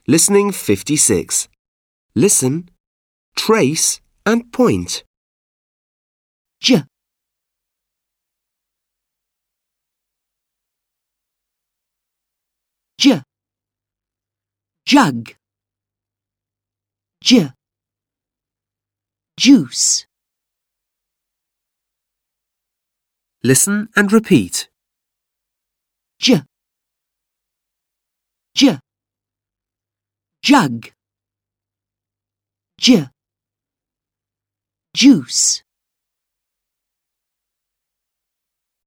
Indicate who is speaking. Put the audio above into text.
Speaker 1: Listening 56. Listen, trace and point.
Speaker 2: J, j, jug, j, juice.
Speaker 1: Listen and repeat.
Speaker 2: J, j, jug, j, juice.